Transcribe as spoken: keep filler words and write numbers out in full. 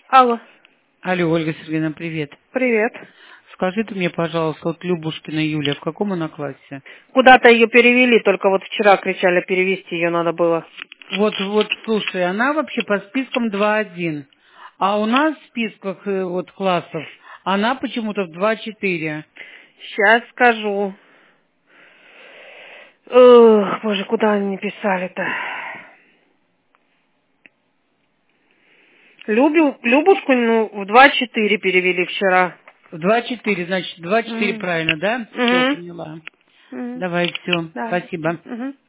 Алло. Алло, Ольга Сергеевна, привет. Привет. Скажите мне, пожалуйста, вот Любушкина Юля, в каком она классе? Куда-то ее перевели, только вот вчера кричали, перевести ее надо было. Вот, вот, слушай, она вообще по спискам два один, а у нас в списках э, вот классов она почему-то в два четыре. Сейчас скажу. Ох, боже, куда они писали-то? Любю, Любушку, ну, в два четыре перевели вчера. В два четыре, значит, два четыре Угу. правильно, да? Все, Угу. поняла. Угу. Давай, все, Да. спасибо. Угу.